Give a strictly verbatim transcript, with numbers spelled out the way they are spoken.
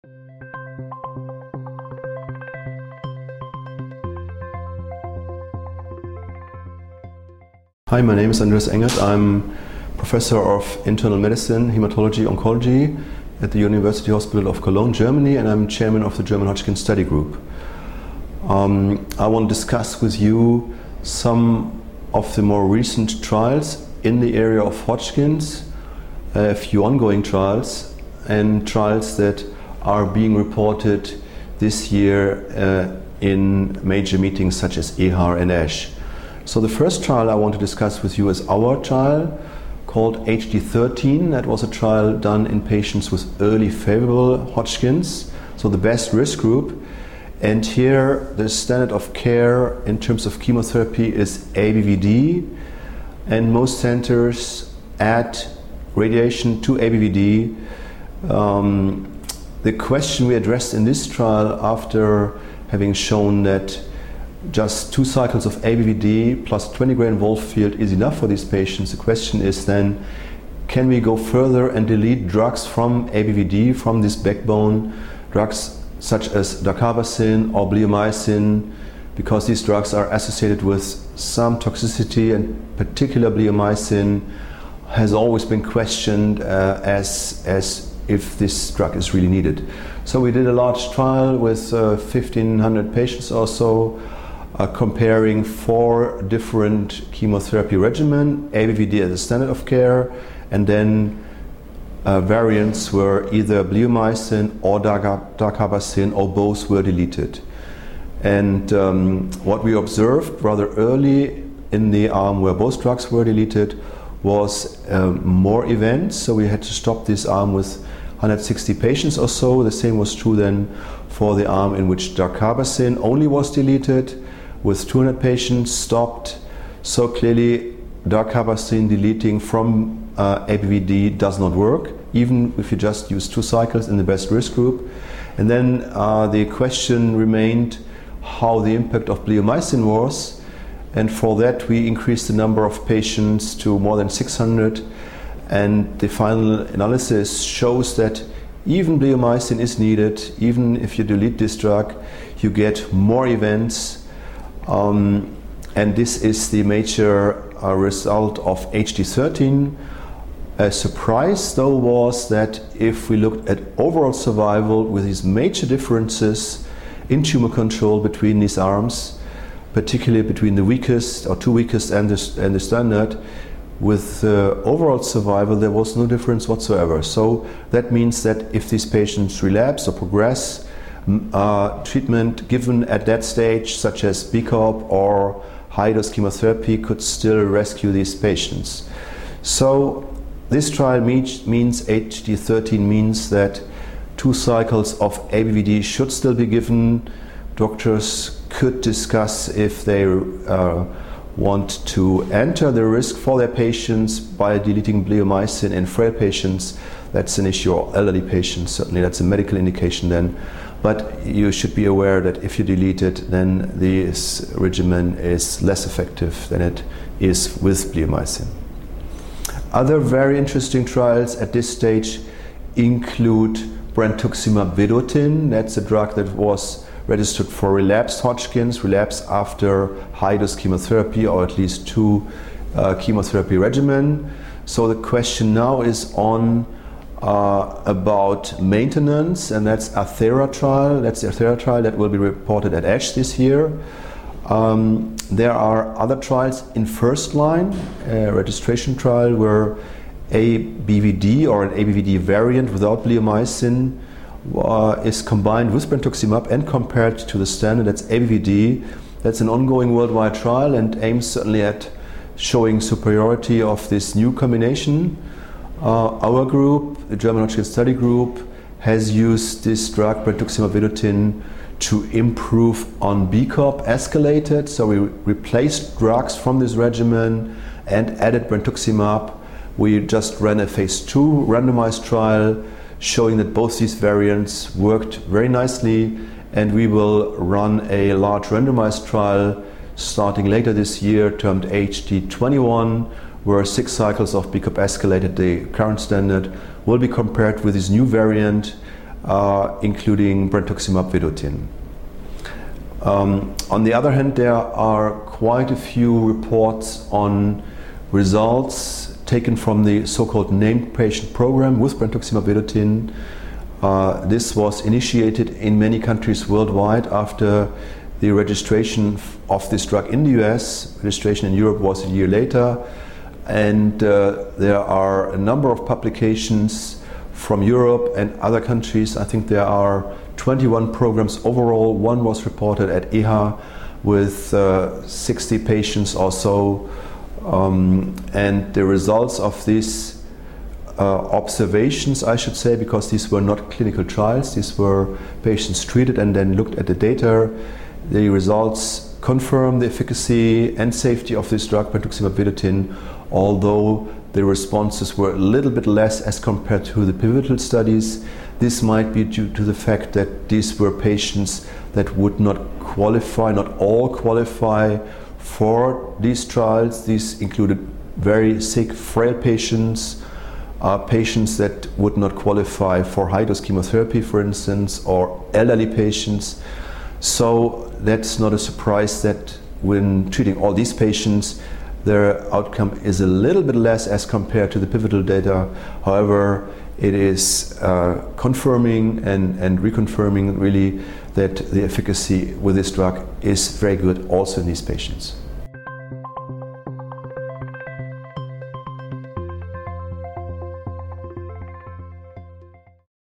Hi, my name is Andreas Engert. I'm Professor of Internal Medicine, Hematology, Oncology at the University Hospital of Cologne, Germany, and I'm Chairman of the German Hodgkin Study Group. Um, I want to discuss with you some of the more recent trials in the area of Hodgkin's, a few ongoing trials, and trials that are being reported this year uh, in major meetings such as E H A R and ASH. So the first trial I want to discuss with you is our trial called H D thirteen. That was a trial done in patients with early favorable Hodgkin's, so the best risk group. And here the standard of care in terms of chemotherapy is A B V D, and most centers add radiation to A B V D. Um, the question we addressed in this trial, after having shown that just two cycles of A B V D plus twenty Gray Wolf field is enough for these patients, the question is then, can we go further and delete drugs from A B V D, from this backbone, drugs such as dacarbazine or bleomycin, because these drugs are associated with some toxicity, and particular bleomycin has always been questioned uh, as, as if this drug is really needed. So we did a large trial with uh, fifteen hundred patients or so, Uh, comparing four different chemotherapy regimen, A B V D as a standard of care, and then uh, variants were either bleomycin or dacarbazine, or both were deleted. And um, what we observed rather early in the arm where both drugs were deleted was um, more events, so we had to stop this arm with one hundred sixty patients or so. The same was true then for the arm in which dacarbazine only was deleted, with two hundred patients stopped. So clearly dacarbazine deleting from uh, A B V D does not work, even if you just use two cycles in the best risk group. And then uh, the question remained how the impact of bleomycin was, and for that we increased the number of patients to more than six hundred, and the final analysis shows that even bleomycin is needed. Even if you delete this drug, you get more events. Um, and this is the major uh, result of H D thirteen. A surprise though was that if we looked at overall survival with these major differences in tumor control between these arms, particularly between the weakest or two weakest and the, and the standard, with uh, overall survival there was no difference whatsoever. So that means that if these patients relapse or progress, Uh, treatment given at that stage, such as B C O P or high-dose chemotherapy, could still rescue these patients. So this trial means, means H D thirteen means that two cycles of A B V D should still be given. Doctors could discuss if they uh, want to enter the risk for their patients by deleting bleomycin in frail patients. That's an issue, or elderly patients, certainly that's a medical indication then. But you should be aware that if you delete it, then this regimen is less effective than it is with bleomycin. Other very interesting trials at this stage include brentuximab vedotin. That's a drug that was registered for relapsed Hodgkin's, relapse after high-dose chemotherapy, or at least two uh, chemotherapy regimen. So the question now is on Uh, about maintenance, and that's Athera trial. That's the Athera trial that will be reported at ASH this year. Um, there are other trials in first line, a registration trial where A B V D or an A B V D variant without bleomycin uh, is combined with brentuximab and compared to the standard, that's A B V D. That's an ongoing worldwide trial and aims certainly at showing superiority of this new combination. Uh, our group, the German Hodgkin Study Group, has used this drug, brentuximab vedotin, to improve on B C O P escalated. So we replaced drugs from this regimen and added brentuximab. We just ran a phase two randomized trial showing that both these variants worked very nicely, and we will run a large randomized trial starting later this year termed H D twenty-one, where six cycles of B C O P escalated, the current standard, will be compared with this new variant uh, including brentuximab vedotin. Um, on the other hand, there are quite a few reports on results taken from the so-called named patient program with brentuximab vedotin. Uh, this was initiated in many countries worldwide after the registration of this drug in the U S. Registration in Europe was a year later, and uh, there are a number of publications from Europe and other countries. I think there are twenty-one programs overall. One was reported at E H A with uh, sixty patients or so, um, and the results of these uh, observations, I should say, because these were not clinical trials, these were patients treated and then looked at the data. The results confirm the efficacy and safety of this drug, brentuximab vedotin, although the responses were a little bit less as compared to the pivotal studies. This might be due to the fact that these were patients that would not qualify, not all qualify for these trials. These included very sick, frail patients, uh, patients that would not qualify for high-dose chemotherapy, for instance, or elderly patients. So that's not a surprise that when treating all these patients, their outcome is a little bit less as compared to the pivotal data. However, it is uh, confirming and, and reconfirming really that the efficacy with this drug is very good also in these patients.